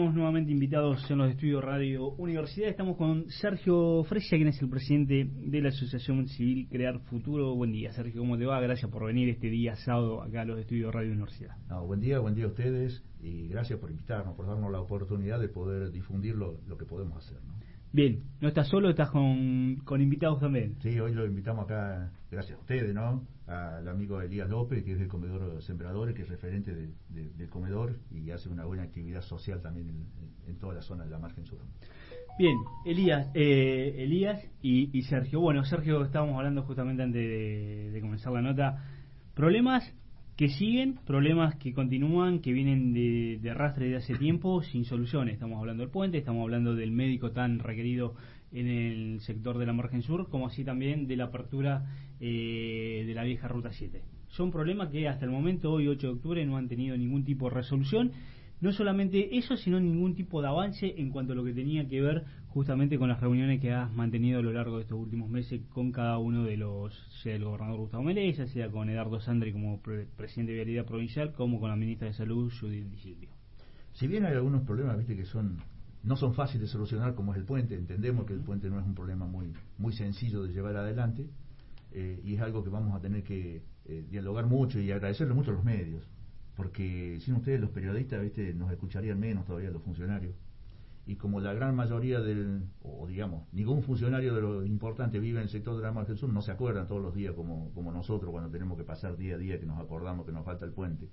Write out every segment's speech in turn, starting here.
Estamos nuevamente invitados en los estudios Radio Universidad. Estamos con Sergio Fresia, quien es el presidente de la Asociación Civil Crear Futuro. Buen día, Sergio, ¿cómo te va? Gracias por venir este día sábado acá a los estudios Radio Universidad. Buen día a ustedes y gracias por invitarnos, por darnos la oportunidad de poder difundir lo que podemos hacer, ¿no? Bien, no estás solo, estás con invitados también. Sí, hoy lo invitamos acá, gracias a ustedes, ¿no? Al amigo Elías López, que es del comedor Sembradores, que es referente del comedor y hace una buena actividad social también en toda la zona de la margen sur. Bien, Elías y Sergio. Bueno, Sergio, estábamos hablando justamente antes de comenzar la nota. Problemas que siguen, problemas que continúan, que vienen de arrastre de hace tiempo, sin soluciones. Estamos hablando del puente, estamos hablando del médico tan requerido en el sector de la margen sur, como así también de la apertura de la vieja Ruta 7. Son problemas que hasta el momento, hoy 8 de octubre, no han tenido ningún tipo de resolución. No solamente eso, sino ningún tipo de avance en cuanto a lo que tenía que ver justamente con las reuniones que has mantenido a lo largo de estos últimos meses con cada uno de los, sea el gobernador Gustavo Melella, sea con Edardo Sandri como presidente de Vialidad Provincial, como con la ministra de Salud, Judith Di Silvio. Si bien hay algunos problemas, viste, que no son fáciles de solucionar, como es el puente, entendemos que el puente no es un problema muy sencillo de llevar adelante, y es algo que vamos a tener que dialogar mucho y agradecerle mucho a los medios, porque sin ustedes los periodistas, viste, nos escucharían menos todavía los funcionarios, y como la gran mayoría o digamos, ningún funcionario de lo importante vive en el sector de la margen sur, no se acuerdan todos los días como nosotros cuando tenemos que pasar día a día, que nos acordamos que nos falta el puente.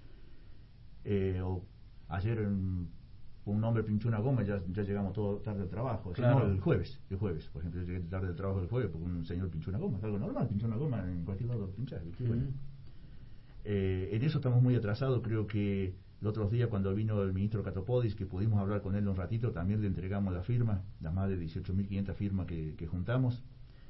Ayer un hombre pinchó una goma y ya llegamos todo tarde al trabajo. Claro. No, el jueves, por ejemplo, yo llegué tarde al trabajo el jueves porque un señor pinchó una goma, es algo normal, pinchó una goma en cualquier lado pinchar, ¿viste? Bueno. En eso estamos muy atrasados. Creo que el otro día cuando vino el ministro Catopodis, que pudimos hablar con él un ratito, también le entregamos la firma, las más de 18.500 firmas que juntamos.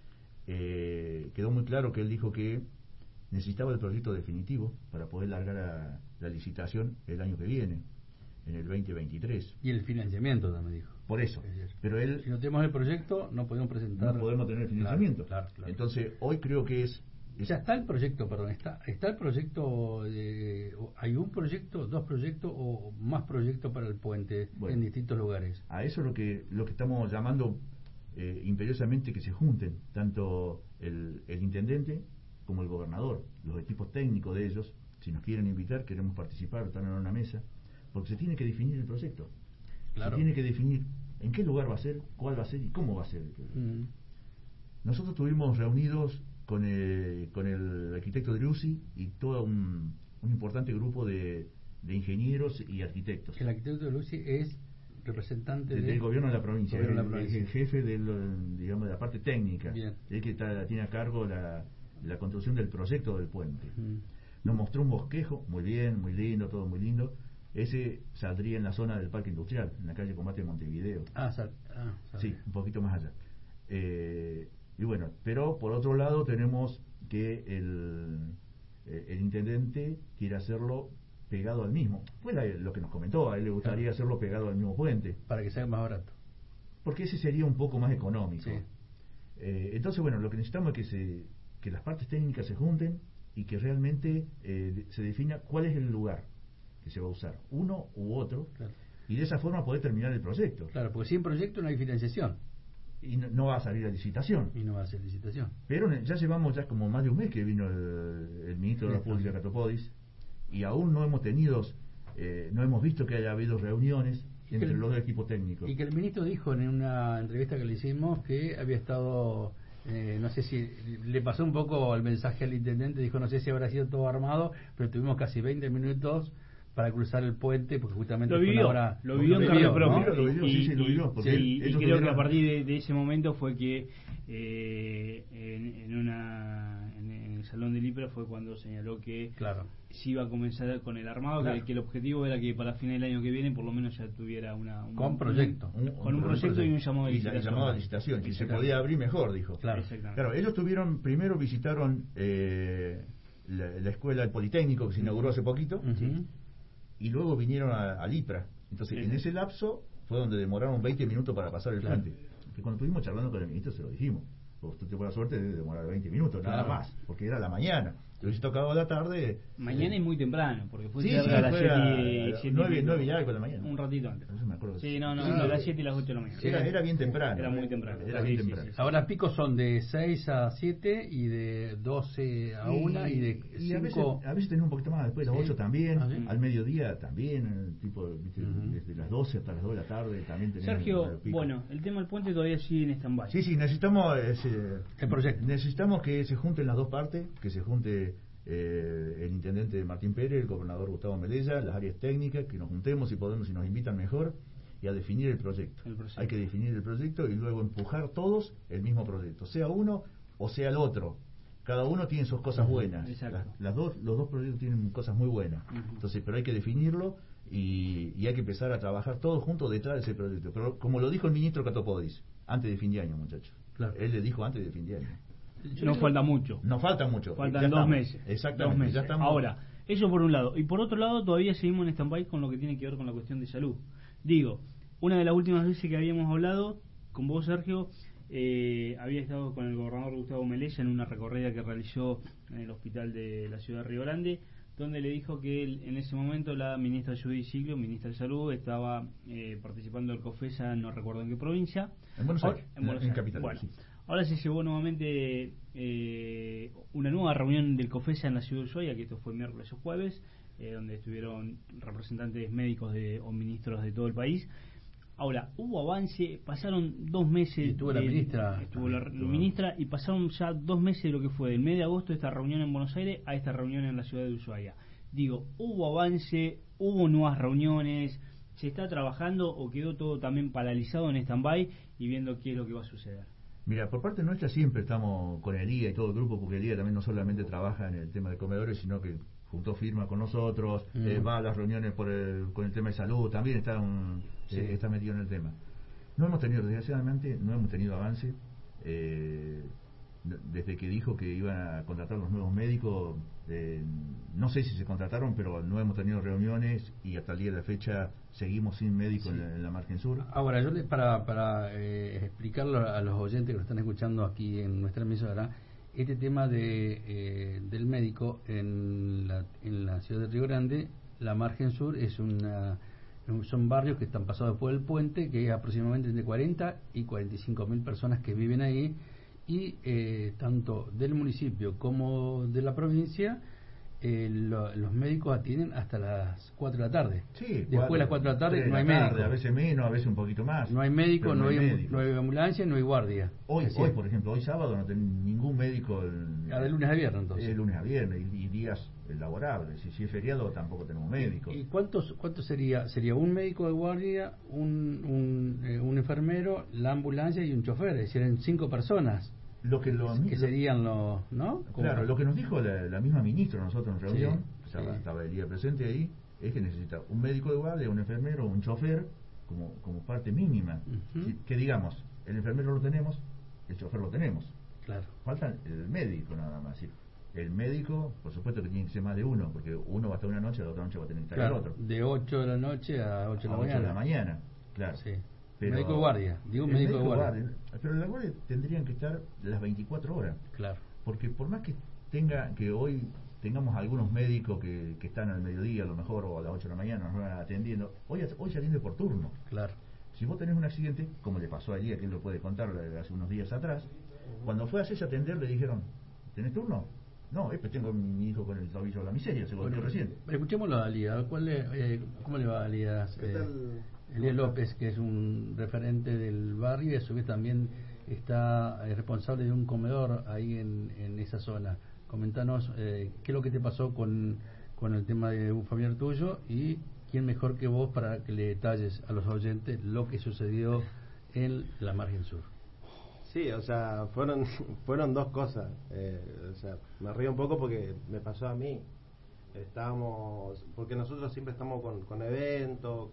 Quedó muy claro que él dijo que necesitaba el proyecto definitivo para poder largar la licitación el año que viene, en el 2023. Y el financiamiento también dijo. Por eso. Pero él, si no tenemos el proyecto, no podemos presentar. No podemos tener el financiamiento. Claro. Entonces, hoy creo que ya está el proyecto, perdón, está el proyecto, hay un proyecto, dos proyectos o más proyectos para el puente, bueno, en distintos lugares. A eso es lo que estamos llamando imperiosamente que se junten, tanto el intendente como el gobernador, los equipos técnicos de ellos, si nos quieren invitar, queremos participar, están en una mesa, porque se tiene que definir el proyecto. Claro. Se tiene que definir en qué lugar va a ser, cuál va a ser y cómo va a ser. Nosotros estuvimos reunidos con el arquitecto Driussi y todo un importante grupo de ingenieros y arquitectos. El arquitecto Driussi es representante del gobierno de la provincia, es el jefe digamos, de la parte técnica, el que tiene a cargo la construcción del proyecto del puente. Nos mostró un bosquejo, muy bien, muy lindo, todo muy lindo. Ese saldría en la zona del Parque Industrial, en la calle Combate de Montevideo. Sí, un poquito más allá. Y bueno, pero por otro lado tenemos que el intendente quiere hacerlo pegado al mismo. Fue lo que nos comentó, a él le gustaría hacerlo pegado al mismo puente. Para que sea más barato. Porque ese sería un poco más económico. Sí. Entonces, bueno, lo que necesitamos es que las partes técnicas se junten y que realmente se defina cuál es el lugar que se va a usar, uno u otro, claro, y de esa forma poder terminar el proyecto. Claro, porque sin proyecto no hay financiación. Y no va a salir a licitación. Y no va a ser licitación. Pero ya llevamos como más de un mes que vino el ministro de la Pública, Catopodis, y aún no hemos visto que haya habido reuniones entre los dos equipos técnicos. Y que el ministro dijo en una entrevista que le hicimos que había estado, no sé si le pasó un poco el mensaje al intendente, dijo no sé si habrá sido todo armado, pero tuvimos casi 20 minutos para cruzar el puente, porque justamente lo vivió en carne propia, ¿no? Y creo que a partir de ese momento fue que en el Salón del IPRA fue cuando señaló que se iba a comenzar con el armado, que el objetivo era que para fin del año que viene por lo menos ya tuviera un proyecto y un llamado de licitación. Llamado a licitación, si se podía abrir mejor, dijo. Claro, ellos primero visitaron la escuela del Politécnico que se inauguró hace poquito, y luego vinieron al IPRA. Entonces, en ese lapso fue donde demoraron 20 minutos para pasar el puente. Que cuando estuvimos charlando con el ministro se lo dijimos: usted tuvo la suerte de demorar 20 minutos, nada más, porque era la mañana. Si hubiese tocado a la tarde... Mañana es muy temprano, porque fue sí, a las 9 y algo de la mañana. Un ratito antes. Eso me acuerdo. Sí, no, a las 7 y las 8 de la mañana. Era bien temprano. Era muy temprano. Era bien temprano. Ahora picos son de 6 a 7 y de 12 a 1 y de 5... A veces tenés un poquito más, después de las 8 también, al mediodía también, tipo desde las 12 hasta las 2 de la tarde también tenés... Sergio, bueno, el tema del puente todavía sigue en stand-by. Sí, necesitamos el proyecto. Necesitamos que se junten las dos partes, que se junte el intendente Martín Pérez, el gobernador Gustavo Melella, las áreas técnicas, que nos juntemos si podemos, si nos invitan mejor, y a definir el proyecto. Hay que definir el proyecto y luego empujar todos el mismo proyecto, sea uno o sea el otro. Cada uno tiene sus cosas buenas. Los dos proyectos tienen cosas muy buenas. Entonces, pero hay que definirlo y hay que empezar a trabajar todos juntos detrás de ese proyecto. Pero como lo dijo el ministro Catopodis, antes de fin de año, muchachos. Claro. Él le dijo antes de fin de año. No falta mucho. No falta mucho. Faltan 2 meses. Exactamente. 2 meses. Ya estamos... Ahora, eso por un lado. Y por otro lado, todavía seguimos en stand-by con lo que tiene que ver con la cuestión de salud. Digo, una de las últimas veces que habíamos hablado con vos, Sergio, había estado con el gobernador Gustavo Melella en una recorrida que realizó en el hospital de la ciudad de Río Grande, donde le dijo que en ese momento la ministra Judy Siglio, ministra de Salud, estaba participando del COFESA, no recuerdo en qué provincia. En Buenos Aires, en Capital. Bueno, ahora se llevó nuevamente una nueva reunión del COFESA en la ciudad de Ushuaia, que esto fue miércoles o jueves, donde estuvieron representantes médicos o ministros de todo el país. Ahora, hubo avance, pasaron 2 meses. Estuvo la ministra. Estuvo la ministra y pasaron ya 2 meses de lo que fue del mes de agosto de esta reunión en Buenos Aires a esta reunión en la ciudad de Ushuaia. Digo, hubo avance, hubo nuevas reuniones, se está trabajando o quedó todo también paralizado en stand-by y viendo qué es lo que va a suceder. Mira, por parte nuestra siempre estamos con el IA y todo el grupo, porque el IA también no solamente trabaja en el tema de comedores, sino que juntó firma con nosotros, va a las reuniones con el tema de salud, también está metido en el tema. No hemos tenido, desgraciadamente, avance. Desde que dijo que iban a contratar los nuevos médicos, no sé si se contrataron, pero no hemos tenido reuniones y hasta el día de la fecha seguimos sin médico en la margen sur. Ahora, yo para explicarlo a los oyentes que nos están escuchando aquí en nuestra emisora, este tema del médico en la ciudad de Río Grande, la margen sur son barrios que están pasados por el puente, que es aproximadamente entre 40 y 45 mil personas que viven ahí, y tanto del municipio como de la provincia, los médicos atienden hasta las 4 de la tarde. Sí, después de las 4 de la tarde no hay médico. A veces menos, a veces un poquito más. No hay médico, no hay ambulancia, no hay guardia. Hoy, por ejemplo, hoy sábado no tengo ningún médico. De lunes a viernes, entonces. De lunes a viernes y días laborables. Y si es feriado tampoco tenemos médico. ¿Y cuánto sería? ¿Sería un médico de guardia, un enfermero, la ambulancia y un chofer? Es decir, eran 5 personas. Que serían los, ¿no? Claro, lo que nos dijo la misma ministra nosotros en reunión, estaba el día presente ahí, es que necesita un médico de guardia, un enfermero, un chofer como parte mínima. Que digamos, el enfermero lo tenemos, el chofer lo tenemos. Claro. Falta el médico nada más. ¿Sí? El médico, por supuesto que tiene que ser más de uno, porque uno va a estar una noche, la otra noche va a tener que estar el otro. De 8 de la noche a 8 de la mañana. 8 de la mañana, claro. Sí. Pero médico de guardia, digo médico de guardia. Pero en la guardia tendrían que estar las 24 horas. Claro. Porque por más que hoy tengamos algunos médicos que están al mediodía a lo mejor o a las 8 de la mañana nos van atendiendo, hoy se atiende por turno. Claro. Si vos tenés un accidente, como le pasó a Elías, que él lo puede contar hace unos días atrás, cuando fue a hacerse atender le dijeron, ¿tenés turno? No, tengo mi hijo con el tobillo de la miseria, se volvió recién. Escuchémoslo a Elías, ¿cómo le va a Elías? Elías López, que es un referente del barrio y a su vez también está responsable de un comedor ahí en esa zona. Comentanos qué es lo que te pasó con el tema de un familiar tuyo y quién mejor que vos para que le detalles a los oyentes lo que sucedió en la margen sur. Sí, o sea, fueron 2 cosas. O sea, me río un poco porque me pasó a mí. Porque nosotros siempre estamos con eventos,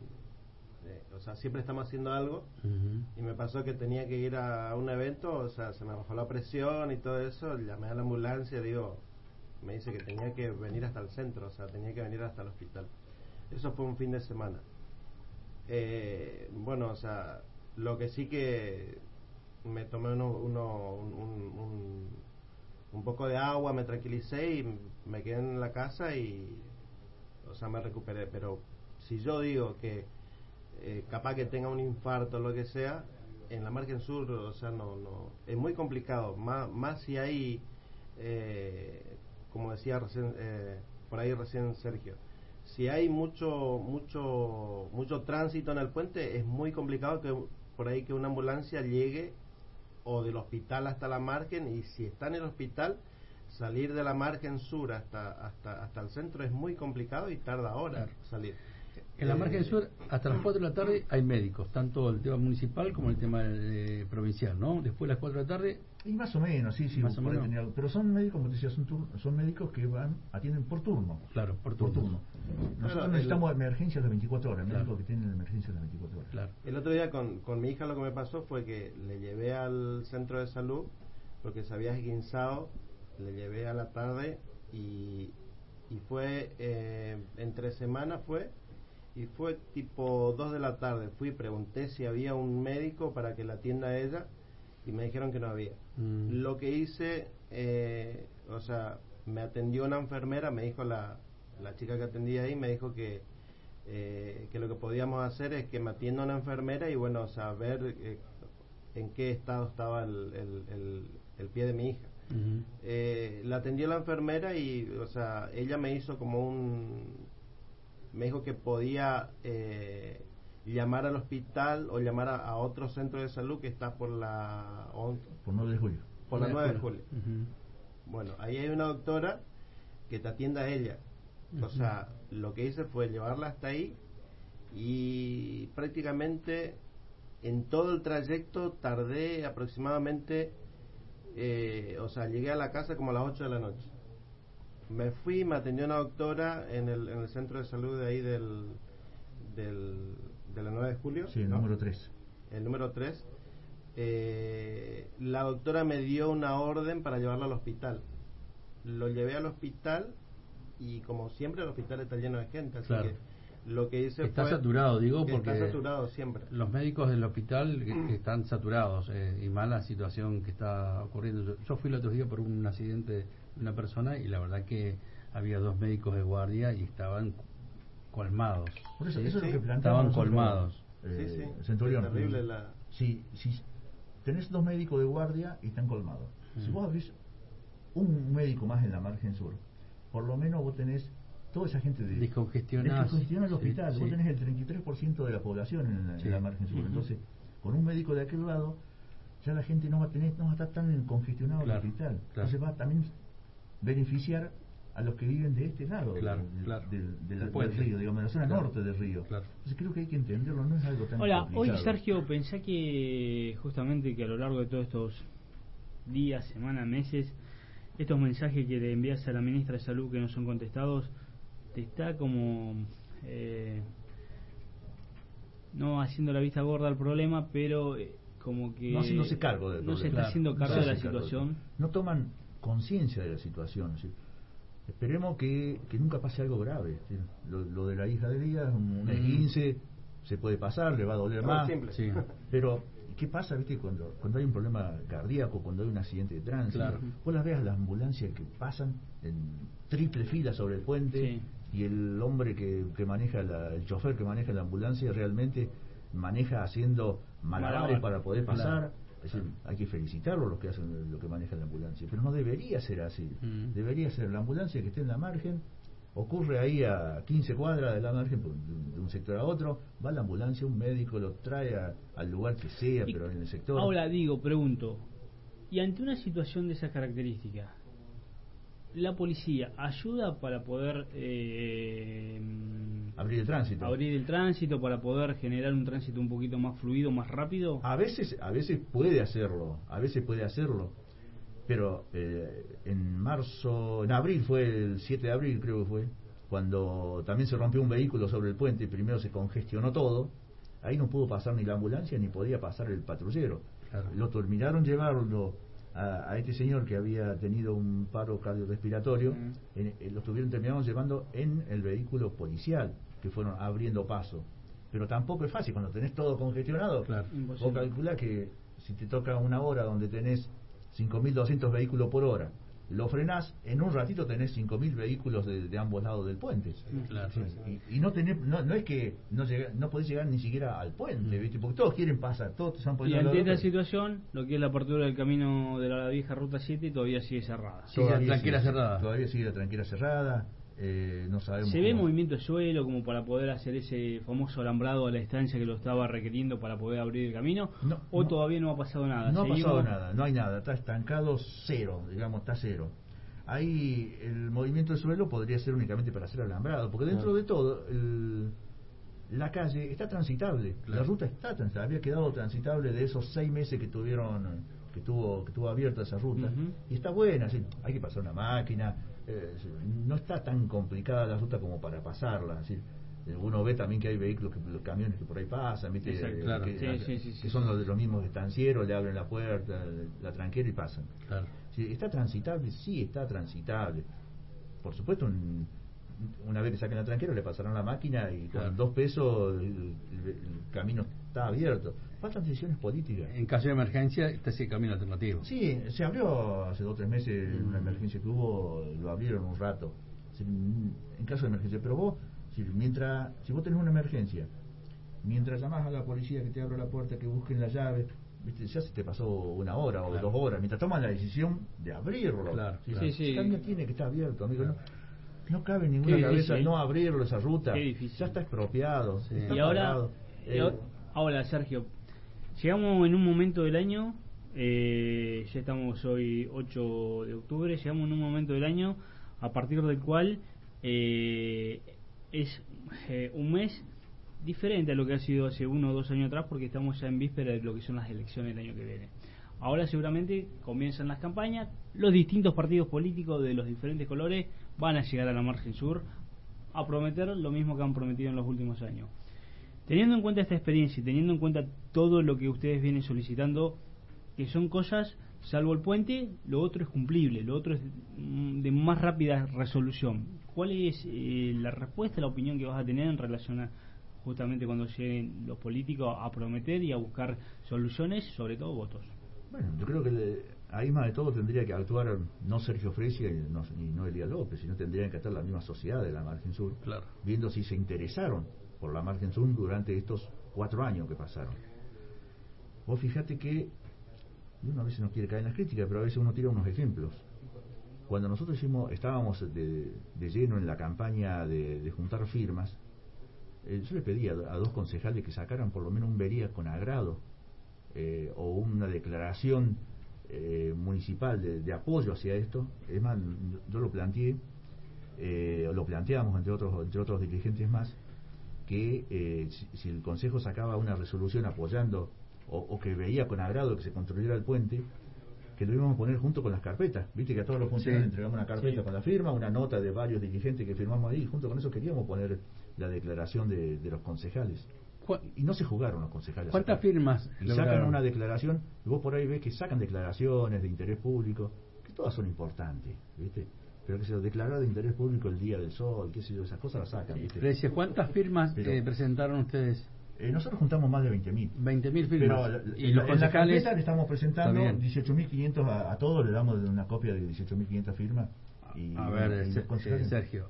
o sea, siempre estamos haciendo algo. Y me pasó que tenía que ir a un evento, o sea, se me bajó la presión y todo eso, llamé a la ambulancia, me dice que tenía que venir hasta el centro, o sea, tenía que venir hasta el hospital. Eso fue un fin de semana. Bueno, o sea, lo que sí que me tomé un poco de agua, me tranquilicé y me quedé en la casa y, o sea, me recuperé. Pero si yo digo que capaz que tenga un infarto o lo que sea, en la margen sur, o sea, no es muy complicado, más si hay, como decía recién, por ahí recién Sergio, si hay mucho tránsito en el puente, es muy complicado que por ahí que una ambulancia llegue o del hospital hasta la margen, y si está en el hospital, salir de la margen sur hasta el centro es muy complicado y tarda horas salir. En la margen sur, hasta las 4 de la tarde hay médicos, tanto el tema municipal como el tema provincial, ¿no? Después de las 4 de la tarde... Y más o menos, sí, más o menos. Pero son médicos, como te decía, son médicos que atienden por turno. Claro, por turno. Nosotros necesitamos emergencias de 24 horas, médicos que tienen emergencias de 24 horas. Claro. El otro día con mi hija lo que me pasó fue que le llevé al centro de salud porque se había esguinzado, le llevé a la tarde y fue, entre semanas y fue tipo 2 de la tarde. Fui, pregunté si había un médico para que la atienda a ella y me dijeron que no había. Lo que hice, o sea, me atendió una enfermera, me dijo la chica que atendía ahí, me dijo que lo que podíamos hacer es que me atienda una enfermera y bueno, o sea, ver en qué estado estaba el pie de mi hija. La atendió la enfermera y, o sea, ella me hizo como me dijo que podía llamar al hospital o llamar a otro centro de salud que está por la 9 de julio. Por la 9 de julio. Bueno, ahí hay una doctora que te atienda a ella. O sea, lo que hice fue llevarla hasta ahí y prácticamente en todo el trayecto tardé aproximadamente, o sea, llegué a la casa como a las 8 de la noche. Me fui, me atendió una doctora en el centro de salud de ahí de la 9 de julio. Sí, el número 3. El número 3. La doctora me dio una orden para llevarlo al hospital. Lo llevé al hospital y como siempre el hospital está lleno de gente, así que lo que hice está saturado, digo, porque está saturado siempre. Los médicos del hospital están saturados y más la situación que está ocurriendo. Yo fui el otro día por un accidente de una persona y la verdad que había 2 médicos de guardia y estaban colmados. Por eso, eso es lo que planteamos. Estaban colmados. Centurión. Es terrible si tenés 2 médicos de guardia y están colmados. Si vos abrís un médico más en la margen sur, por lo menos vos tenés toda esa gente descongestiona el hospital. Vos tenés el 33% de la población en la margen sur. Entonces, con un médico de aquel lado, ya la gente no va a estar tan congestionado el hospital. Entonces va a también beneficiar a los que viven de este lado del río, digamos, de la zona norte del río. Entonces creo que hay que entenderlo, no es algo tan complicado. Hoy, Sergio, pensé que justamente que a lo largo de todos estos días, semanas, meses, estos mensajes que le envías a la ministra de Salud que no son contestados, te está como no haciendo la vista gorda al problema, pero como que no haciéndose cargo del problema. No se está haciendo cargo de la situación. No toman conciencia de la situación. ¿Sí? Esperemos que nunca pase algo grave. ¿Sí? Lo de la hija de Elías, un esguince, se puede pasar, le va a doler más. Sí. Pero ¿qué pasa, viste, cuando hay un problema cardíaco, cuando hay un accidente de tránsito? Vos las veas las ambulancias que pasan en triple fila sobre el puente, y el hombre que maneja el chofer que maneja la ambulancia realmente maneja haciendo malabares para poder pasar. Es decir, hay que felicitarlo los que hacen lo que manejan la ambulancia, pero no debería ser así. Debería ser la ambulancia que esté en la margen, ocurre ahí a 15 cuadras de la margen, de un sector a otro, va la ambulancia, un médico lo trae al lugar que sea, pero en el sector. Ahora pregunto, y ante una situación de esas características, ¿la policía ayuda para poder abrir el tránsito, para poder generar un tránsito un poquito más fluido, más rápido? A veces puede hacerlo, pero en abril fue el 7 de abril creo que fue, cuando también se rompió un vehículo sobre el puente y primero se congestionó todo, ahí no pudo pasar ni la ambulancia ni podía pasar el patrullero. Lo terminaron llevarlo a este señor que había tenido un paro cardiorrespiratorio, lo terminaron llevando en el vehículo policial, que fueron abriendo paso. Pero tampoco es fácil, cuando tenés todo congestionado, vos calculás que si te toca una hora donde tenés 5.200 vehículos por hora, lo frenás, en un ratito tenés 5.000 vehículos de ambos lados del puente. Claro. Y no tenés, no es que no podés llegar ni siquiera al puente, ¿viste? Porque todos quieren pasar, todos están poniendo. Y ante esta situación, lo que es la apertura del camino de la vieja ruta 7 todavía sigue cerrada. Todavía sigue la tranquera cerrada. No sabemos. ¿Se ve movimiento de suelo como para poder hacer ese famoso alambrado a la distancia que lo estaba requiriendo para poder abrir el camino? ¿O todavía no ha pasado nada? No ha pasado nada, no hay nada, está estancado cero, digamos, está cero. Ahí el movimiento de suelo podría ser únicamente para hacer alambrado, porque dentro de todo la calle está transitable, la ruta está transitable, había quedado transitable de esos 6 meses que tuvo abierta esa ruta, y está buena, sí, hay que pasar una máquina. No está tan complicada la ruta como para pasarla. Es decir, uno ve también que hay vehículos, los camiones que por ahí pasan, ¿viste? Claro. Que son los mismos estancieros, le abren la puerta, la tranquera y pasan. Claro. Sí, ¿está transitable? Sí, está transitable. Por supuesto, una vez que saquen la tranquera le pasarán la máquina y con 2 pesos el camino está abierto. Faltan decisiones políticas. En caso de emergencia está ese camino alternativo. Sí, se abrió hace 2 o 3 meses una emergencia que hubo, lo abrieron un rato. En caso de emergencia, pero vos, si vos tenés una emergencia, mientras llamás a la policía que te abra la puerta, que busquen la llave, ¿viste? Ya se te pasó 1 hora o 2 horas, mientras toman la decisión de abrirlo. El camino tiene que estar abierto, amigo. No cabe en ninguna cabeza no abrirlo, esa ruta. Ya está expropiado. Está y ahora, Sergio, llegamos en un momento del año, ya estamos hoy 8 de octubre, llegamos en un momento del año a partir del cual es un mes diferente a lo que ha sido hace 1 o 2 años atrás, porque estamos ya en víspera de lo que son las elecciones del año que viene. Ahora seguramente comienzan las campañas, los distintos partidos políticos de los diferentes colores van a llegar a la margen sur a prometer lo mismo que han prometido en los últimos años. Teniendo en cuenta esta experiencia y teniendo en cuenta todo lo que ustedes vienen solicitando, que son cosas, salvo el puente, lo otro es cumplible, lo otro es de más rápida resolución. ¿Cuál es la respuesta, la opinión que vas a tener en relación a justamente cuando lleguen los políticos a prometer y a buscar soluciones, sobre todo votos? Bueno, yo creo que ahí más de todo tendría que actuar no Sergio Fresia y no Elías López, sino tendrían que estar la misma sociedad de la margen sur, viendo si se interesaron por la margen sur durante estos 4 años que pasaron. Vos fíjate que uno a veces no quiere caer en las críticas, pero a veces uno tira unos ejemplos. Cuando nosotros estábamos de lleno en la campaña de juntar firmas, yo le pedí a 2 concejales que sacaran por lo menos un vería con agrado, o una declaración municipal de apoyo hacia esto. Es más, yo lo planteé, lo planteamos entre otros dirigentes más, que si el Consejo sacaba una resolución apoyando o que veía con agrado que se construyera el puente, que lo íbamos a poner junto con las carpetas. Viste que a todos los funcionarios entregamos una carpeta con la firma, una nota de varios dirigentes que firmamos ahí, y junto con eso queríamos poner la declaración de los concejales. Y no se jugaron los concejales. ¿Cuántas firmas? Y sacan una declaración, y vos por ahí ves que sacan declaraciones de interés público, que todas son importantes, ¿viste? Pero que se declaró de interés público el Día del Sol, qué sé yo, esas cosas las sacan, ¿viste? ¿Cuántas firmas presentaron ustedes? Nosotros juntamos más de 20.000. 20.000 firmas. Pero y los concejales, en la carpeta le estamos presentando 18.500 a todos, le damos una copia de 18.500 firmas. A ver, Sergio,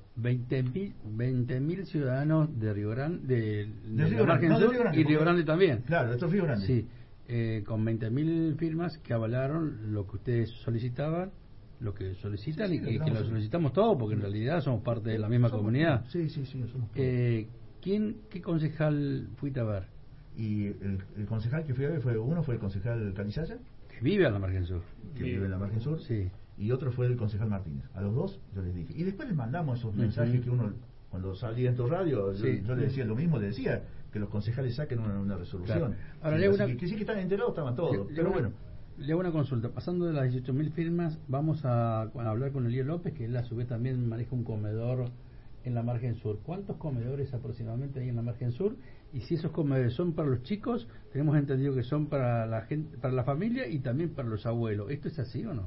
20.000 ciudadanos de Río Grande, de Río Grande, y Río Grande también. Claro, esto es Río Grande. Sí, con 20.000 firmas que avalaron lo que ustedes solicitaban, lo que solicitan, y que lo solicitamos todos, porque en realidad somos parte de la misma comunidad. Sí, somos todos. ¿Qué concejal fuiste a ver? Y el concejal que fui a ver fue el concejal Canizaya, que vive a la margen sur. Vive en la margen sur. Sí. Y otro fue el concejal Martínez. A los 2 yo les dije. Y después les mandamos esos mensajes que uno, cuando salía en tu radio, yo le decía lo mismo, le decía que los concejales saquen una resolución. Ahora, que sí que están enterados, estaban todos. Pero bueno. Le hago una consulta. Pasando de las 18.000 firmas, vamos a hablar con Elías López, que él a su vez también maneja un comedor en la margen sur. ¿Cuántos comedores aproximadamente hay en la margen sur? Y si esos comedores son para los chicos, tenemos entendido que son para la gente, para la familia y también para los abuelos. ¿Esto es así o no?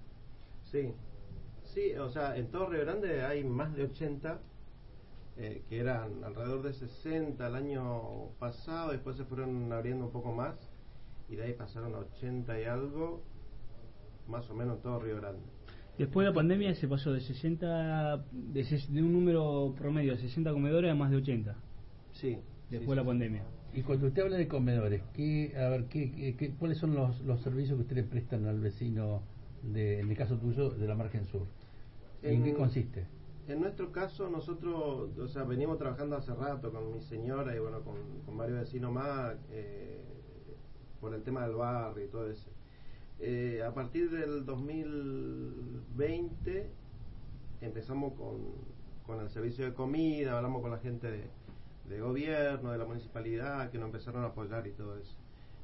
Sí, o sea, en todo Río Grande hay más de 80, que eran alrededor de 60 el año pasado, después se fueron abriendo un poco más, y de ahí pasaron a 80 y algo, más o menos en todo Río Grande. Después de la pandemia se pasó de 60, de un número promedio de 60 comedores a más de 80. Sí. Después de la pandemia. Y cuando usted habla de comedores, ¿cuáles son los servicios que usted le prestan al vecino, en el caso tuyo, de la Margen Sur? ¿En qué consiste? En nuestro caso, nosotros, o sea, venimos trabajando hace rato con mi señora y bueno, con varios vecinos más, por el tema del barrio y todo eso. A partir del 2020 empezamos con el servicio de comida, hablamos con la gente de gobierno, de la municipalidad, que nos empezaron a apoyar y todo eso.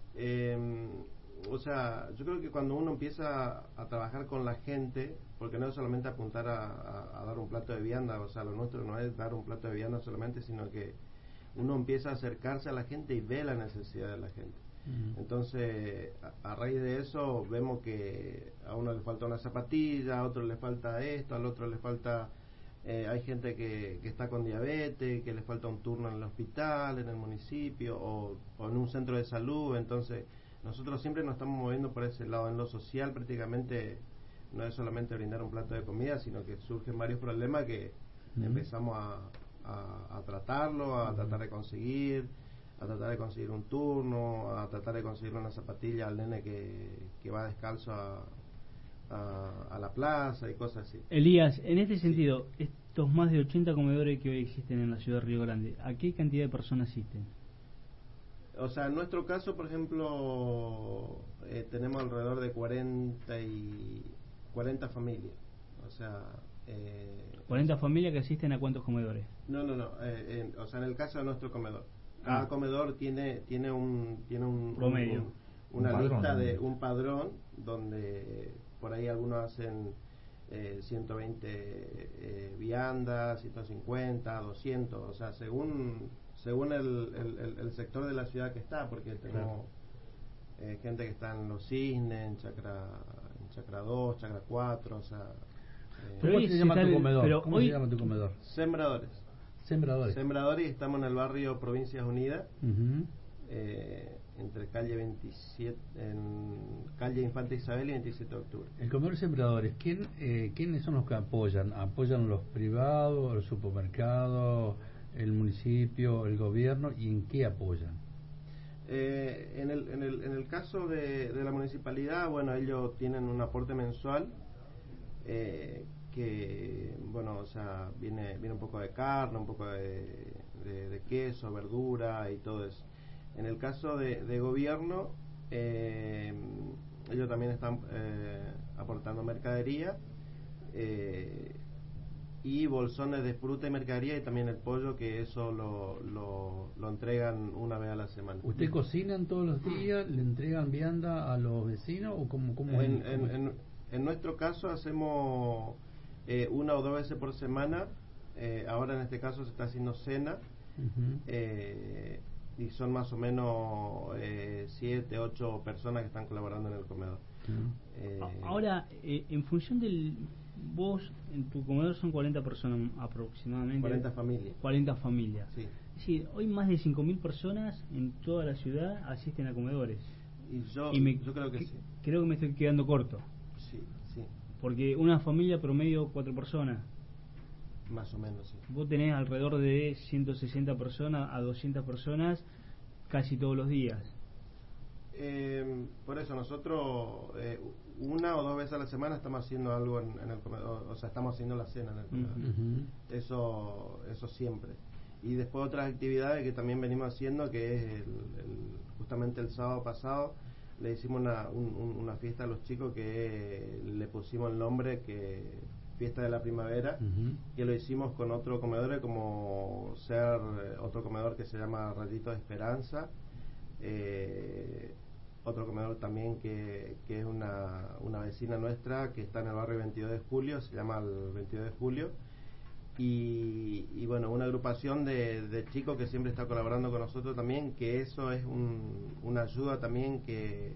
O sea, yo creo que cuando uno empieza a trabajar con la gente, porque no es solamente apuntar a dar un plato de vianda, o sea, lo nuestro no es dar un plato de vianda solamente, sino que uno empieza a acercarse a la gente y ve la necesidad de la gente. Entonces, a raíz de eso, vemos que a uno le falta una zapatilla, a otro le falta esto, al otro le falta... hay gente que está con diabetes, que le falta un turno en el hospital, en el municipio o en un centro de salud. Entonces nosotros siempre nos estamos moviendo por ese lado. En lo social prácticamente no es solamente brindar un plato de comida, sino que surgen varios problemas que empezamos a tratarlo, a tratar de conseguir un turno, a tratar de conseguir una zapatilla al nene que va descalzo a la plaza y cosas así. Elías, en este sentido, estos más de 80 comedores que hoy existen en la ciudad de Río Grande, ¿a qué cantidad de personas asisten? O sea, en nuestro caso, por ejemplo, tenemos alrededor de 40 familias. O sea... ¿40 familias que asisten a cuántos comedores? No. O sea, en el caso de nuestro comedor. Cada comedor tiene un promedio. Una lista de un padrón donde por ahí algunos hacen 120 viandas, 150, 200, o sea, según el sector de la ciudad que está, porque tenemos gente que está en Los Cisnes, en Chacra 2, Chacra 4, o sea... ¿Cómo se llama tu comedor? ¿Cómo se llama tu comedor? Sembradores. Sembradores, y estamos en el barrio Provincias Unidas, entre calle 27, en calle Infanta Isabel y 27 de octubre. El comedor Sembradores, ¿quiénes son los que apoyan? ¿Apoyan los privados, los supermercados, el municipio, el gobierno? ¿Y en qué apoyan? En el caso de la municipalidad, bueno, ellos tienen un aporte mensual que, bueno, o sea, viene un poco de carne, un poco de queso, verdura y todo eso. En el caso de gobierno, ellos también están aportando mercadería y bolsones de fruta y mercadería, y también el pollo, que eso lo entregan una vez a la semana. ¿Usted cocinan todos los días? ¿Le entregan vianda a los vecinos? ¿O cómo en nuestro caso hacemos una o dos veces por semana. Ahora en este caso se está haciendo cena. Y son más o menos 7, 8 personas que están colaborando en el comedor. Ahora, en función del... Vos, en tu comedor son 40 personas aproximadamente. 40 familias. 40 familias. Sí. Es decir, hoy más de 5.000 personas en toda la ciudad asisten a comedores. Y yo creo que sí. Creo que me estoy quedando corto. Sí. Porque una familia promedio 4 personas. Más o menos, sí. Vos tenés alrededor de 160 personas a 200 personas casi todos los días. Por eso nosotros una o dos veces a la semana estamos haciendo algo en el comedor, o sea, estamos haciendo la cena en el comedor. Eso siempre. Y después otras actividades que también venimos haciendo, que es justamente el sábado pasado le hicimos una fiesta a los chicos que le pusimos el nombre que Fiesta de la Primavera, que lo hicimos con otro comedor, como ser otro comedor que se llama Rayito de Esperanza, otro comedor también que es una vecina nuestra que está en el barrio 22 de Julio, se llama el 22 de Julio, y bueno, una agrupación de chicos que siempre está colaborando con nosotros también, que eso es una ayuda también, que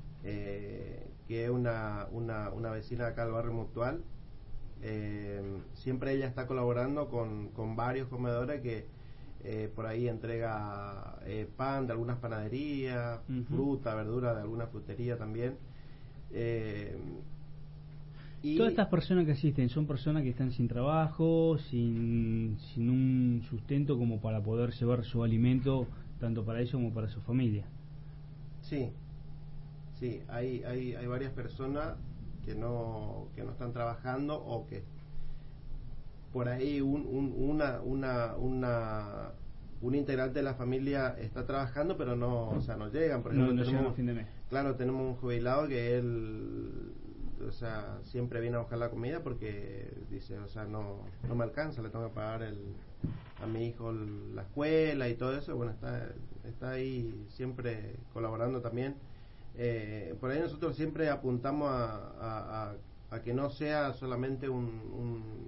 es una vecina acá del barrio Mutual. Siempre ella está colaborando con varios comedores que por ahí entrega pan de algunas panaderías, fruta, verdura de alguna frutería también. Y todas estas personas que asisten son personas que están sin trabajo, sin un sustento como para poder llevar su alimento tanto para ellos como para su familia. Sí, hay varias personas que no están trabajando, o que por ahí un integrante de la familia está trabajando, pero no llegan. Por ejemplo, tenemos fin de mes. Claro, tenemos un jubilado que él, siempre viene a buscar la comida porque dice, no me alcanza, le tengo que pagar a mi hijo la escuela y todo eso. Bueno, está ahí siempre colaborando también. Por ahí nosotros siempre apuntamos a que no sea solamente un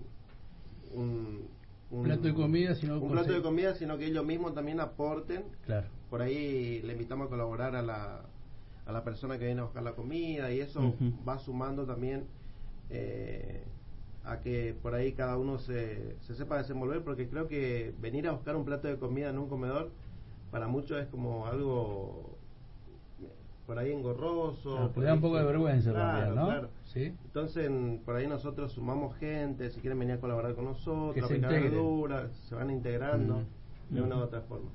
plato de comida, plato de comida, sino que ellos mismos también aporten. Claro. Por ahí le invitamos a colaborar a la persona que viene a buscar la comida, y eso va sumando también a que por ahí cada uno se sepa desenvolver, porque creo que venir a buscar un plato de comida en un comedor para muchos es como algo por ahí engorroso, da un poco de vergüenza también, ¿no? Claro. ¿Sí? Entonces por ahí nosotros sumamos gente, si quieren venir a colaborar con nosotros, que a picar verduras, se van integrando de una u otra forma.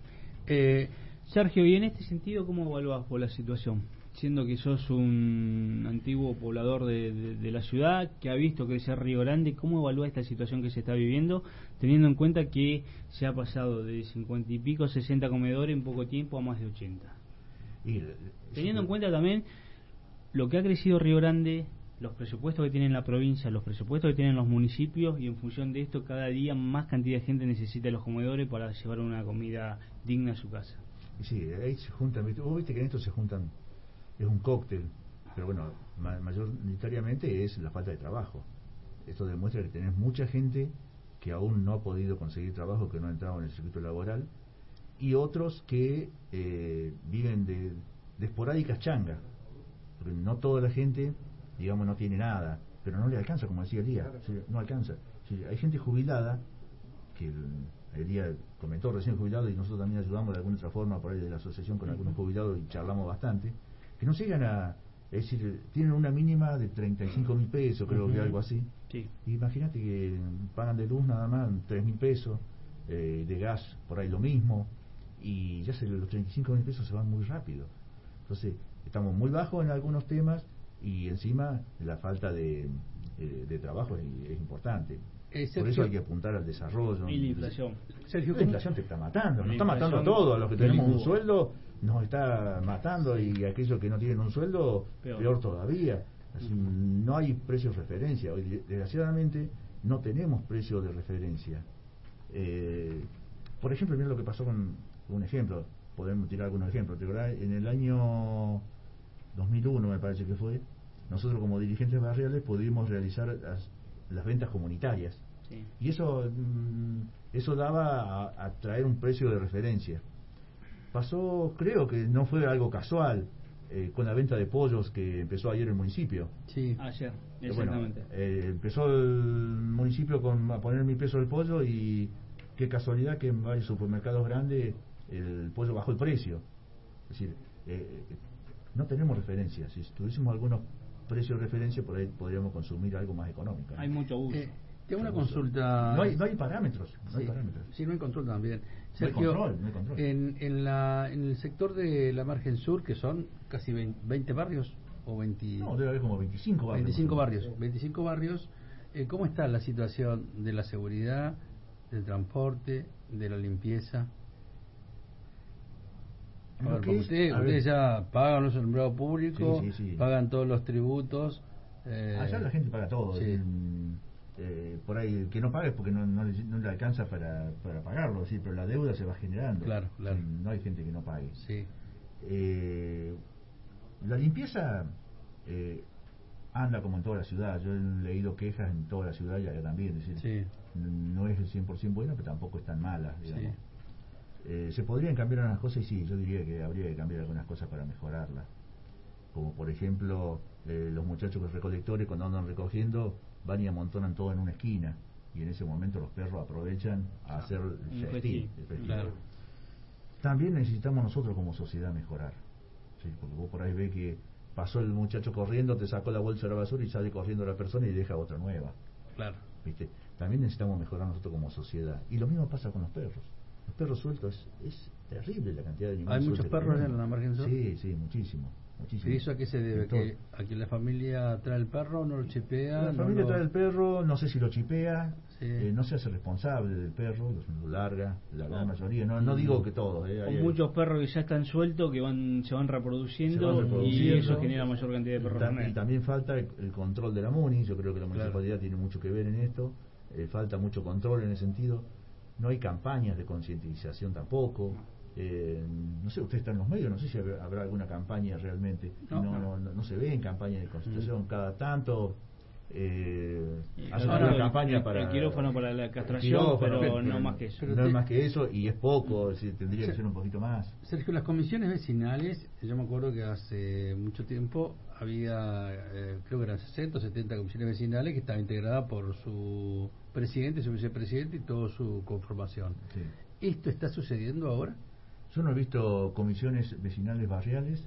Sergio, y en este sentido, ¿cómo evaluás vos la situación? Siendo que sos un antiguo poblador de la ciudad, que ha visto crecer Río Grande, ¿cómo evaluás esta situación que se está viviendo, teniendo en cuenta que se ha pasado de 50 y pico, 60 comedores en poco tiempo a más de 80? Teniendo en cuenta también lo que ha crecido Río Grande, los presupuestos que tiene la provincia, los presupuestos que tienen los municipios, y en función de esto cada día más cantidad de gente necesita los comedores para llevar una comida digna a su casa. Sí, ahí se juntan, vos viste que en esto se juntan, es un cóctel, pero bueno, mayoritariamente es la falta de trabajo. Esto demuestra que tenés mucha gente que aún no ha podido conseguir trabajo, que no ha entrado en el circuito laboral, y otros que viven de esporádicas changas, porque no toda la gente, digamos, no tiene nada, pero no le alcanza, como decía Elías, no alcanza. Hay gente jubilada, que Elías comentó recién jubilado, y nosotros también ayudamos de alguna otra forma por ahí de la asociación con algunos jubilados y charlamos bastante, que no llegan es decir, tienen una mínima de 35.000 pesos, creo que algo así. Sí. Imagínate que pagan de luz nada más 3.000 pesos, de gas por ahí lo mismo, y ya los 35.000 pesos se van muy rápido. Entonces estamos muy bajos en algunos temas, y encima la falta de trabajo es importante. Por eso hay que apuntar al desarrollo. Y la inflación. Sergio, la inflación te está matando, nos está matando a todos. A los que tenemos un sueldo nos está matando, y aquellos que no tienen un sueldo peor todavía. Así, no hay precios de referencia. Hoy, desgraciadamente, no tenemos precios de referencia. Por ejemplo, mira lo que pasó con un ejemplo. Podemos tirar algunos ejemplos. En el año 2001, me parece que fue, nosotros como dirigentes barriales pudimos realizar las ventas comunitarias. Sí. Y eso daba a traer un precio de referencia. Pasó, creo que no fue algo casual, con la venta de pollos que empezó ayer el municipio. Sí, ayer, exactamente. Bueno, empezó el municipio a poner 1.000 pesos el pollo, y qué casualidad que en varios supermercados grandes el pollo bajó el precio. Es decir, no tenemos referencia. Si tuviésemos algunos precios de referencia, por ahí podríamos consumir algo más económico, ¿no? Hay mucho uso. Tengo una consulta. No hay parámetros. Sí, no hay control también. Sergio, no hay control. En el sector de la margen sur, que son casi 20 barrios, o 20... No, debe haber como 25 barrios. 25 barrios. ¿Cómo está la situación de la seguridad, del transporte, de la limpieza? Porque ustedes ya pagan los empleados públicos, sí. pagan todos los tributos. Allá la gente paga todo. Sí. Por ahí el que no paga es porque no le alcanza para pagarlo, sí, pero la deuda se va generando. Claro. No hay gente que no pague. Sí. La limpieza anda como en toda la ciudad. Yo he leído quejas en toda la ciudad y allá también. Es decir, no es el 100% buena, pero tampoco es tan mala, digamos. Sí. Se podrían cambiar algunas cosas, y sí, yo diría que habría que cambiar algunas cosas para mejorarla. Como por ejemplo, los muchachos recolectores, cuando andan recogiendo, van y amontonan todo en una esquina, y en ese momento los perros aprovechan a hacer el festín. Claro. También necesitamos nosotros como sociedad mejorar, ¿sí? Porque vos por ahí ves que pasó el muchacho corriendo, te sacó la bolsa de la basura y sale corriendo la persona y deja otra nueva. Claro. ¿Viste? También necesitamos mejorar nosotros como sociedad. Y lo mismo pasa con los perros. Los perros sueltos es terrible la cantidad de animales. ¿Hay muchos perros en la margen sur? Sí, sí, muchísimo. Muchísimo. ¿Y eso a qué se debe? ¿A que la familia trae el perro, no lo chipea? La familia trae el perro, no sé si lo chipea, sí. No se hace responsable del perro, lo larga, la gran mayoría, no digo que todos. Hay muchos perros que ya están sueltos, que se van reproduciendo, y eso genera mayor cantidad de perros también. Y también falta el control de la MUNI, yo creo que la municipalidad tiene mucho que ver en esto, falta mucho control en ese sentido, no hay campañas de concientización tampoco. No sé, usted está en los medios, no sé si habrá alguna campaña realmente. No se ve en campañas de concientización. Cada tanto hacen una campaña para el quirófano para la castración, pero no más que eso. No es más que eso, y es poco, tendría que ser un poquito más. Sergio, las comisiones vecinales, yo me acuerdo que hace mucho tiempo había, creo que eran 60 o 70 comisiones vecinales que estaban integradas por su presidente, su vicepresidente y toda su conformación. Sí. ¿Esto está sucediendo ahora? Yo no he visto comisiones vecinales barriales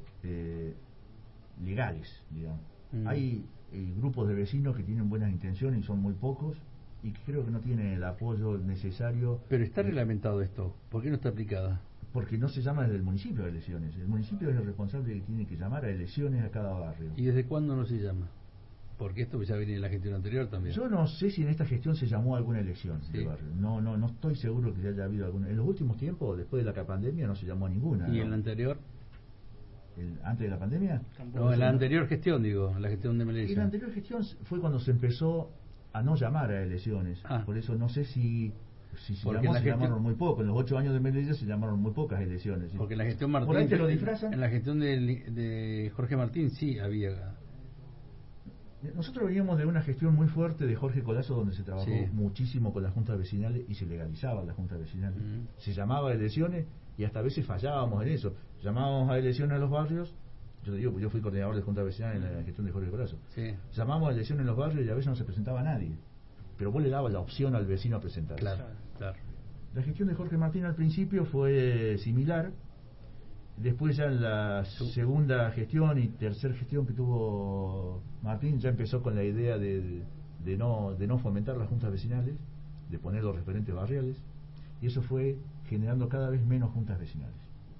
legales, digamos. Hay grupos de vecinos que tienen buenas intenciones y son muy pocos y que creo que no tienen el apoyo necesario. Pero está reglamentado esto, ¿por qué no está aplicada? Porque no se llama desde el municipio a elecciones. El municipio es el responsable que tiene que llamar a elecciones a cada barrio. ¿Y desde cuándo no se llama? Porque esto ya viene en la gestión anterior también. Yo no sé si en esta gestión se llamó alguna elección de barrio. No estoy seguro que haya habido alguna. En los últimos tiempos, después de la pandemia, no se llamó a ninguna. ¿Y en la anterior? ¿Antes de la pandemia? No, en la anterior gestión, digo, en la gestión de Melilla. Y la anterior gestión fue cuando se empezó a no llamar a elecciones. Por eso no sé si se llamaron muy poco. En los 8 años de Melilla se llamaron muy pocas elecciones. Porque en la gestión Martín, por ahí te lo disfrazan. En la gestión de Jorge Martín sí había. Nosotros veníamos de una gestión muy fuerte de Jorge Colazo, donde se trabajó muchísimo con las juntas vecinales y se legalizaba las juntas vecinales. Se llamaba a elecciones y hasta a veces fallábamos en eso. Llamábamos a elecciones a los barrios. Yo te digo, pues yo fui coordinador de juntas vecinales en la gestión de Jorge Colazo. Llamábamos a elecciones en los barrios y a veces no se presentaba nadie. Pero vos le dabas la opción al vecino a presentarse. Claro. La gestión de Jorge Martín al principio fue similar. Después ya en la segunda gestión y tercera gestión que tuvo Martín ya empezó con la idea de no fomentar las juntas vecinales, de poner los referentes barriales, y eso fue generando cada vez menos juntas vecinales.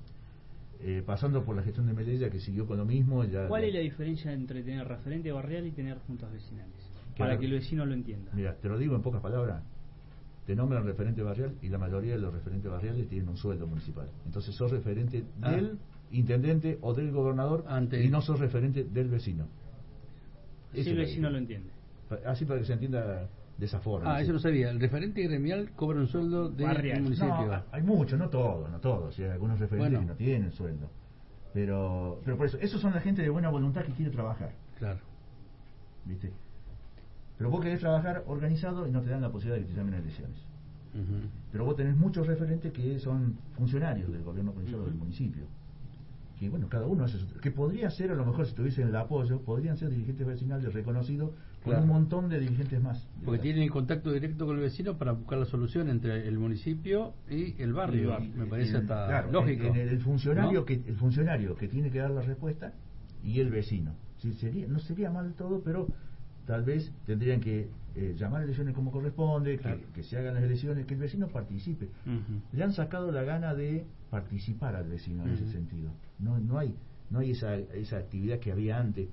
Pasando por la gestión de Melilla, que siguió con lo mismo. ¿Cuál es la diferencia entre tener referente barrial y tener juntas vecinales? Para que el vecino lo entienda. Mira, te lo digo en pocas palabras. Te nombran referente barrial y la mayoría de los referentes barriales tienen un sueldo municipal. Entonces sos referente del intendente o del gobernador y no sos referente del vecino. Así el vecino lo entiende. Así para que se entienda de esa forma. Eso no sabía. El referente gremial cobra un sueldo del municipio. No, hay muchos, no todos. Hay algunos referentes que no tienen sueldo. Pero por eso, esos son la gente de buena voluntad que quiere trabajar. Claro. ¿Viste? Pero vos querés trabajar organizado y no te dan la posibilidad de que te llamen a elecciones. Pero vos tenés muchos referentes que son funcionarios del gobierno provincial o del municipio. Que bueno, cada uno hace que podría ser, a lo mejor si tuviesen el apoyo, podrían ser dirigentes vecinales reconocidos con un montón de dirigentes más. Porque tienen el contacto directo con el vecino para buscar la solución entre el municipio y el barrio. Me parece hasta lógico. El funcionario, ¿no? El funcionario que tiene que dar la respuesta y el vecino. Sí, no sería mal todo, pero tal vez tendrían que llamar a elecciones como corresponde, que se hagan las elecciones, que el vecino participe. Le han sacado la gana de participar al vecino en ese sentido. No hay esa actividad que había antes.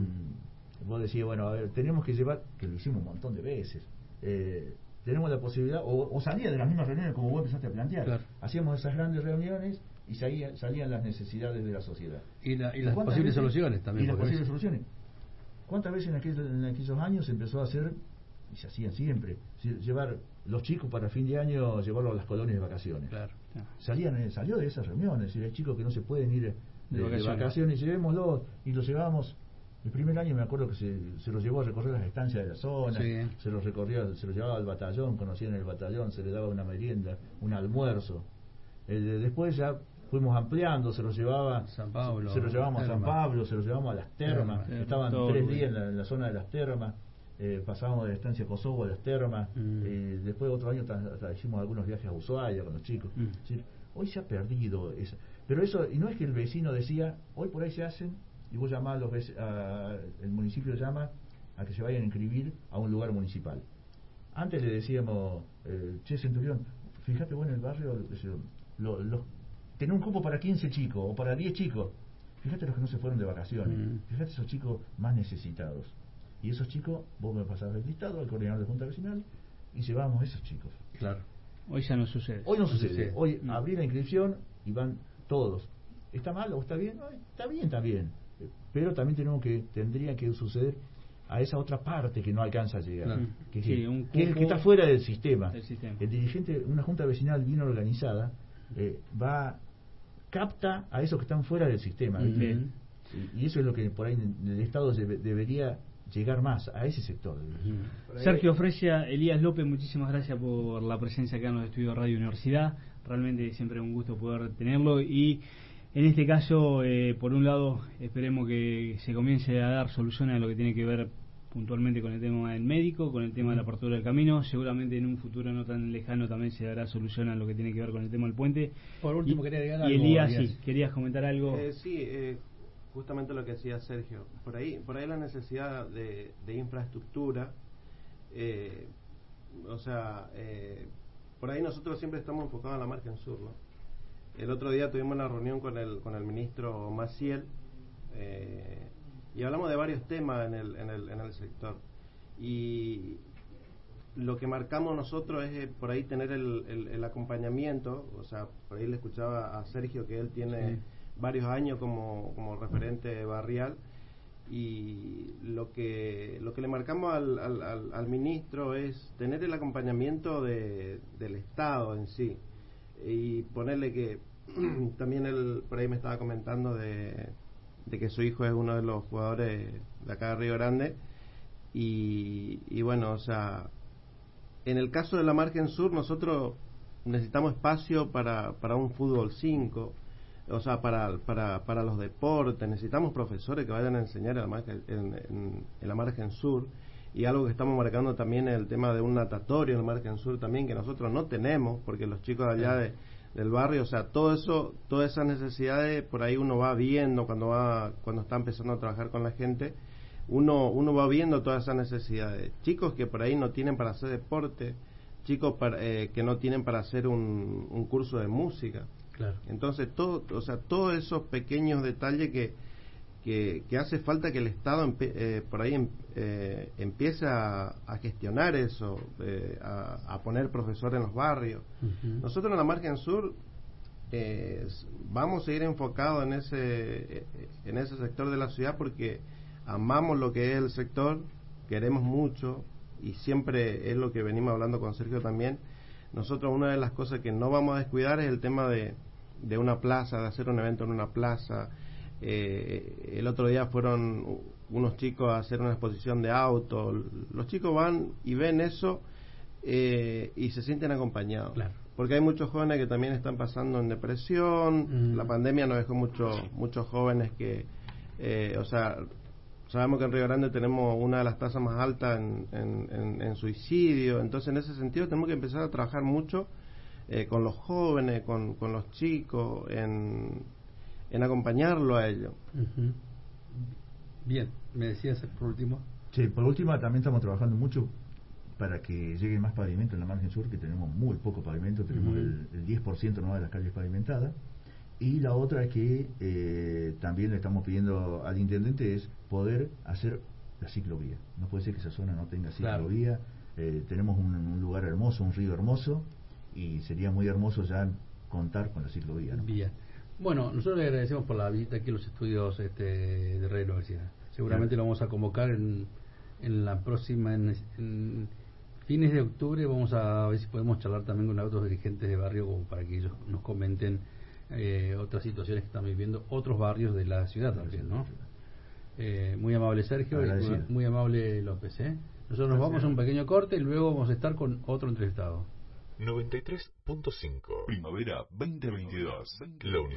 Vos decías, bueno, a ver, tenemos que llevar, que lo hicimos un montón de veces, tenemos la posibilidad, o salía de las mismas reuniones como vos empezaste a plantear. Hacíamos esas grandes reuniones y salían las necesidades de la sociedad. Y las posibles soluciones también. Y las posibles soluciones. ¿Cuántas veces en aquellos años se empezó a hacer, y se hacían siempre, llevar los chicos para fin de año, llevarlos a las colonias de vacaciones? Salió de esas reuniones, y hay chicos que no se pueden ir de vacaciones, llevémoslos, y los llevábamos. El primer año me acuerdo que se los llevó a recorrer las estancias de la zona, se los llevaba al batallón, conocían el batallón, se les daba una merienda, un almuerzo. Después ya fuimos ampliando, se los llevaba San Pablo, se los llevamos a San Pablo, se los llevamos a las termas, estaban 3 días en la zona de las termas, pasábamos de la estancia Kosovo a las termas, después otro año hicimos algunos viajes a Ushuaia con los chicos. Es decir, hoy se ha perdido eso, pero eso, y no es que el vecino decía, hoy por ahí se hacen, y vos llamás el municipio llama a que se vayan a inscribir a un lugar municipal. Antes le decíamos, che, Centurión, fíjate vos en el barrio, tener un cupo para 15 chicos o para 10 chicos. Fíjate los que no se fueron de vacaciones. Fíjate esos chicos más necesitados. Y esos chicos, vos me pasás el listado al coordinador de Junta Vecinal y llevamos a esos chicos. Claro. Hoy ya no sucede. Hoy no sucede. Hoy abrí la inscripción y van todos. ¿Está mal o está bien? No, está bien. Pero también tendría que suceder a esa otra parte que no alcanza a llegar. Claro. Que es el que está fuera del sistema. sistema. El dirigente, una junta vecinal bien organizada, capta a esos que están fuera del sistema. Y eso es lo que por ahí el Estado debería llegar más a ese sector. Sergio Fresia, Elías López, muchísimas gracias por la presencia acá en los estudios Radio Universidad. Realmente siempre es un gusto poder tenerlo y en este caso, por un lado, esperemos que se comience a dar soluciones a lo que tiene que ver puntualmente con el tema del médico, con el tema de la apertura del camino. Seguramente en un futuro no tan lejano también se dará solución a lo que tiene que ver con el tema del puente. Por último, quería agregar algo. Y Elías, sí, querías comentar algo. Justamente lo que decía Sergio. Por ahí la necesidad de infraestructura, por ahí nosotros siempre estamos enfocados en la margen sur, ¿no? El otro día tuvimos una reunión con el ministro Maciel y hablamos de varios temas en el sector, y lo que marcamos nosotros es por ahí tener el acompañamiento. O sea, por ahí le escuchaba a Sergio que él tiene varios años como referente barrial, y lo que le marcamos al ministro es tener el acompañamiento del Estado en sí, y ponerle que también él por ahí me estaba comentando de que su hijo es uno de los jugadores de acá de Río Grande, y bueno, o sea, en el caso de la margen sur nosotros necesitamos espacio para un fútbol 5, o sea, para los deportes. Necesitamos profesores que vayan a enseñar en la margen sur, y algo que estamos marcando también es el tema de un natatorio en la margen sur también, que nosotros no tenemos, porque los chicos de allá del barrio, o sea, todas esas necesidades por ahí uno va viendo cuando está empezando a trabajar con la gente, uno va viendo todas esas necesidades. Chicos que por ahí no tienen para hacer deporte, chicos que no tienen para hacer un curso de música. Claro. Entonces todos esos pequeños detalles que hace falta que el Estado por ahí empiece a gestionar eso, a poner profesores en los barrios. Nosotros en la margen sur vamos a ir enfocados en ese sector de la ciudad, porque amamos lo que es el sector, queremos mucho, y siempre es lo que venimos hablando con Sergio también. Nosotros, una de las cosas que no vamos a descuidar es el tema de una plaza, de hacer un evento en una plaza. El otro día fueron unos chicos a hacer una exposición de autos. Los chicos van y ven eso y se sienten acompañados. Claro. Porque hay muchos jóvenes que también están pasando en depresión. La pandemia nos dejó muchos jóvenes que, sabemos que en Río Grande tenemos una de las tasas más altas en suicidio. Entonces, en ese sentido, tenemos que empezar a trabajar mucho con los jóvenes, con los chicos, en acompañarlo a ellos. Bien, me decías por último. Sí, por último también estamos trabajando mucho para que llegue más pavimento en la margen sur, que tenemos muy poco pavimento, tenemos el 10% nomás de las calles pavimentadas. Y la otra es que también le estamos pidiendo al intendente es poder hacer la ciclovía. No puede ser que esa zona no tenga ciclovía. Claro. Tenemos un lugar hermoso, un río hermoso, y sería muy hermoso ya contar con la ciclovía, ¿no? Bien. Bueno, nosotros le agradecemos por la visita aquí a los estudios de Radio Universidad. Seguramente lo vamos a convocar en la próxima, en fines de octubre. Vamos a ver si podemos charlar también con otros dirigentes de barrio, como para que ellos nos comenten otras situaciones que están viviendo otros barrios de la ciudad también, ¿no? Muy amable Sergio y muy amable López. Nosotros nos vamos a un pequeño corte y luego vamos a estar con otro entrevistado. 93.5 Primavera 2022.